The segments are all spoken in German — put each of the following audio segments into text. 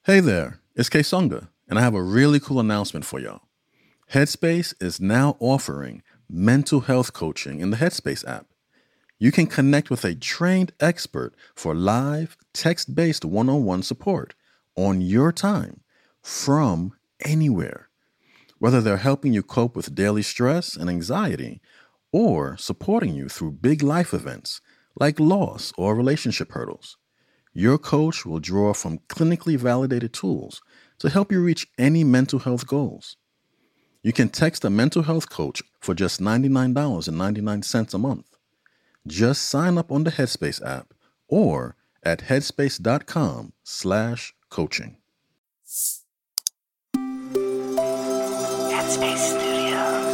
Hey there, it's Kaysonga, and I have a really cool announcement for y'all. Headspace is now offering mental health coaching in the Headspace app. You can connect with a trained expert for live, text-based one-on-one support on your time from anywhere. Whether they're helping you cope with daily stress and anxiety or supporting you through big life events like loss or relationship hurdles, your coach will draw from clinically validated tools to help you reach any mental health goals. You can text a mental health coach for just $99.99 a month. Just sign up on the Headspace app or at headspace.com/coaching. Headspace Studios.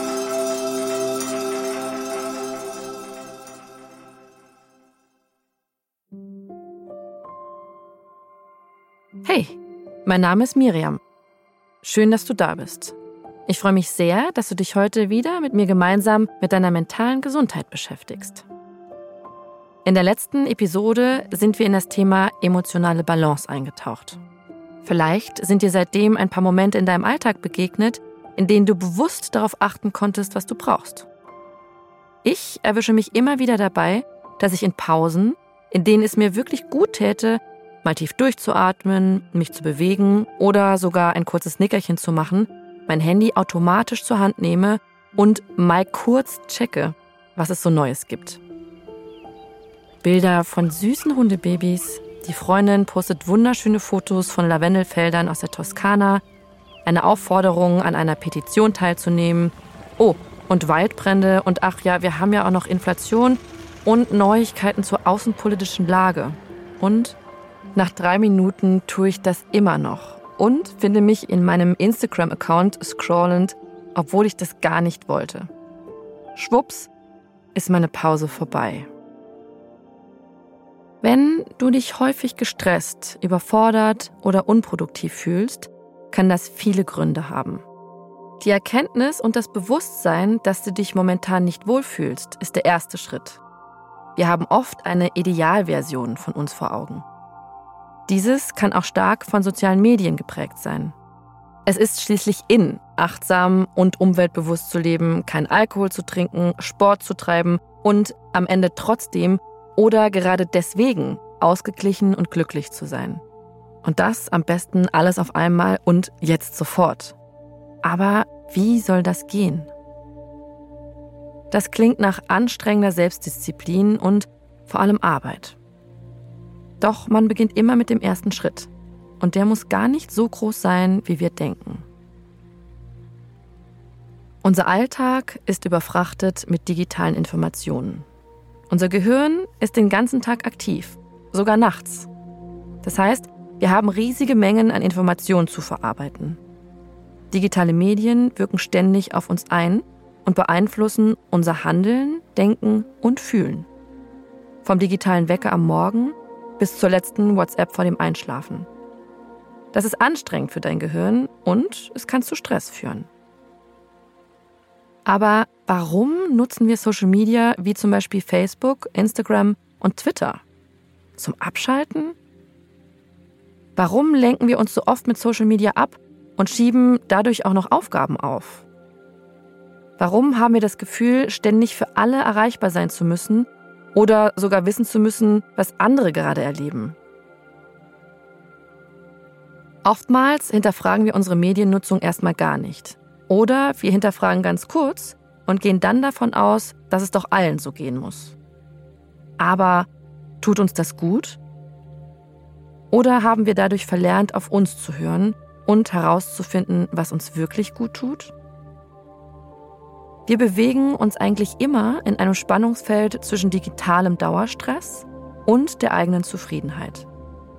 Hey, mein Name ist Miriam. Schön, dass du da bist. Ich freue mich sehr, dass du dich heute wieder mit mir gemeinsam mit deiner mentalen Gesundheit beschäftigst. In der letzten Episode sind wir in das Thema emotionale Balance eingetaucht. Vielleicht sind dir seitdem ein paar Momente in deinem Alltag begegnet, in denen du bewusst darauf achten konntest, was du brauchst. Ich erwische mich immer wieder dabei, dass ich in Pausen, in denen es mir wirklich gut täte, mal tief durchzuatmen, mich zu bewegen oder sogar ein kurzes Nickerchen zu machen, mein Handy automatisch zur Hand nehme und mal kurz checke, was es so Neues gibt. Bilder von süßen Hundebabys, die Freundin postet wunderschöne Fotos von Lavendelfeldern aus der Toskana, eine Aufforderung, an einer Petition teilzunehmen. Oh, und Waldbrände und ach ja, wir haben ja auch noch Inflation und Neuigkeiten zur außenpolitischen Lage. Und nach 3 Minuten tue ich das immer noch und finde mich in meinem Instagram-Account scrollend, obwohl ich das gar nicht wollte. Schwupps, ist meine Pause vorbei. Wenn du dich häufig gestresst, überfordert oder unproduktiv fühlst, kann das viele Gründe haben. Die Erkenntnis und das Bewusstsein, dass du dich momentan nicht wohlfühlst, ist der erste Schritt. Wir haben oft eine Idealversion von uns vor Augen. Dieses kann auch stark von sozialen Medien geprägt sein. Es ist schließlich in, achtsam und umweltbewusst zu leben, keinen Alkohol zu trinken, Sport zu treiben und am Ende trotzdem oder gerade deswegen ausgeglichen und glücklich zu sein. Und das am besten alles auf einmal und jetzt sofort. Aber wie soll das gehen? Das klingt nach anstrengender Selbstdisziplin und vor allem Arbeit. Doch man beginnt immer mit dem ersten Schritt. Und der muss gar nicht so groß sein, wie wir denken. Unser Alltag ist überfrachtet mit digitalen Informationen. Unser Gehirn ist den ganzen Tag aktiv, sogar nachts. Das heißt, wir haben riesige Mengen an Informationen zu verarbeiten. Digitale Medien wirken ständig auf uns ein und beeinflussen unser Handeln, Denken und Fühlen. Vom digitalen Wecker am Morgen bis zur letzten WhatsApp vor dem Einschlafen. Das ist anstrengend für dein Gehirn und es kann zu Stress führen. Aber warum nutzen wir Social Media wie zum Beispiel Facebook, Instagram und Twitter? Zum Abschalten? Warum lenken wir uns so oft mit Social Media ab und schieben dadurch auch noch Aufgaben auf? Warum haben wir das Gefühl, ständig für alle erreichbar sein zu müssen oder sogar wissen zu müssen, was andere gerade erleben? Oftmals hinterfragen wir unsere Mediennutzung erstmal gar nicht. Oder wir hinterfragen ganz kurz und gehen dann davon aus, dass es doch allen so gehen muss. Aber tut uns das gut? Oder haben wir dadurch verlernt, auf uns zu hören und herauszufinden, was uns wirklich gut tut? Wir bewegen uns eigentlich immer in einem Spannungsfeld zwischen digitalem Dauerstress und der eigenen Zufriedenheit.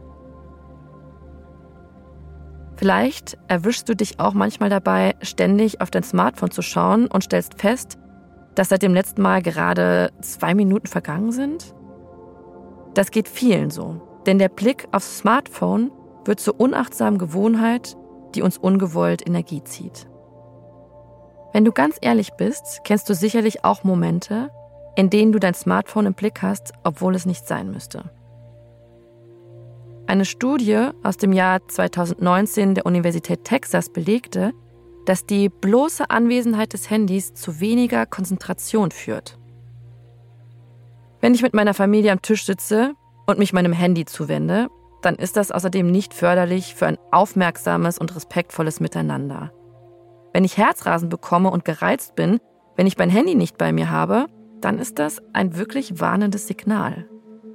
Vielleicht erwischst du dich auch manchmal dabei, ständig auf dein Smartphone zu schauen und stellst fest, dass seit dem letzten Mal gerade 2 Minuten vergangen sind? Das geht vielen so, denn der Blick aufs Smartphone wird zur unachtsamen Gewohnheit, die uns ungewollt Energie zieht. Wenn du ganz ehrlich bist, kennst du sicherlich auch Momente, in denen du dein Smartphone im Blick hast, obwohl es nicht sein müsste. Eine Studie aus dem Jahr 2019 der Universität Texas belegte, dass die bloße Anwesenheit des Handys zu weniger Konzentration führt. Wenn ich mit meiner Familie am Tisch sitze und mich meinem Handy zuwende, dann ist das außerdem nicht förderlich für ein aufmerksames und respektvolles Miteinander. Wenn ich Herzrasen bekomme und gereizt bin, wenn ich mein Handy nicht bei mir habe, dann ist das ein wirklich warnendes Signal.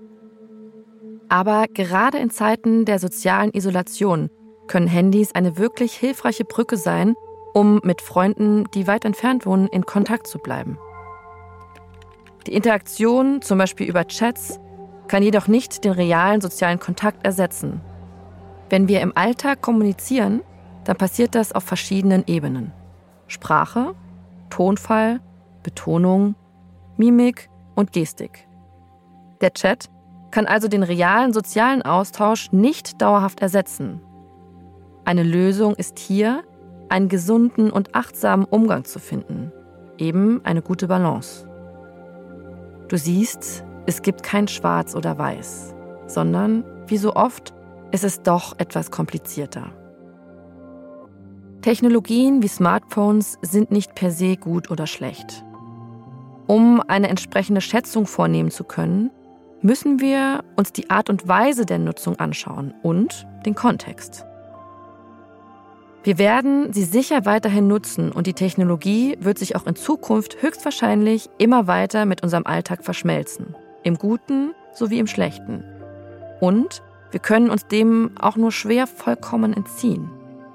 Aber gerade in Zeiten der sozialen Isolation können Handys eine wirklich hilfreiche Brücke sein, um mit Freunden, die weit entfernt wohnen, in Kontakt zu bleiben. Die Interaktion, zum Beispiel über Chats, kann jedoch nicht den realen sozialen Kontakt ersetzen. Wenn wir im Alltag kommunizieren, dann passiert das auf verschiedenen Ebenen. Sprache, Tonfall, Betonung, Mimik und Gestik. Der Chat kann also den realen sozialen Austausch nicht dauerhaft ersetzen. Eine Lösung ist hier, einen gesunden und achtsamen Umgang zu finden. Eben eine gute Balance. Du siehst, es gibt kein Schwarz oder Weiß, sondern, wie so oft, ist es doch etwas komplizierter. Technologien wie Smartphones sind nicht per se gut oder schlecht. Um eine entsprechende Schätzung vornehmen zu können, müssen wir uns die Art und Weise der Nutzung anschauen und den Kontext. Wir werden sie sicher weiterhin nutzen und die Technologie wird sich auch in Zukunft höchstwahrscheinlich immer weiter mit unserem Alltag verschmelzen. Im Guten sowie im Schlechten. Und wir können uns dem auch nur schwer vollkommen entziehen.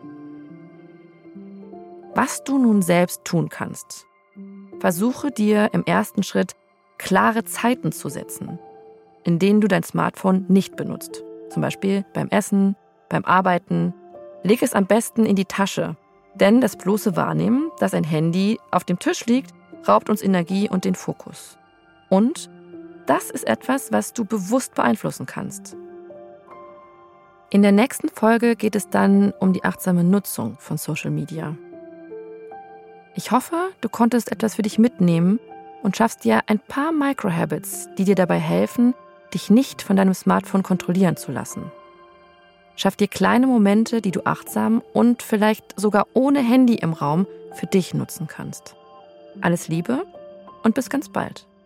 Was du nun selbst tun kannst. Versuche dir im ersten Schritt klare Zeiten zu setzen, in denen du dein Smartphone nicht benutzt. Zum Beispiel beim Essen, beim Arbeiten. Leg es am besten in die Tasche, denn das bloße Wahrnehmen, dass ein Handy auf dem Tisch liegt, raubt uns Energie und den Fokus. Und das ist etwas, was du bewusst beeinflussen kannst. In der nächsten Folge geht es dann um die achtsame Nutzung von Social Media. Ich hoffe, du konntest etwas für dich mitnehmen und schaffst dir ein paar Microhabits, die dir dabei helfen, dich nicht von deinem Smartphone kontrollieren zu lassen. Schaff dir kleine Momente, die du achtsam und vielleicht sogar ohne Handy im Raum für dich nutzen kannst. Alles Liebe und bis ganz bald.